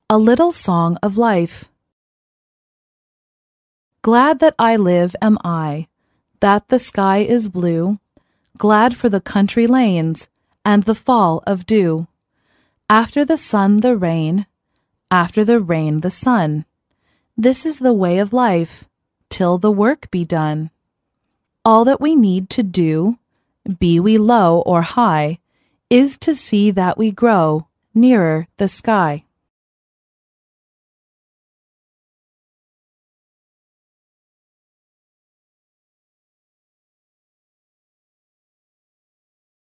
A Little Song of Life. Glad that I live am I, that the sky is blue, glad for the country lanes and the fall of dew. After the sun the rain, after the rain the sun. This is the way of life, till the work be done. All that we need to do, be we low or high, is to see that we grow nearer the sky.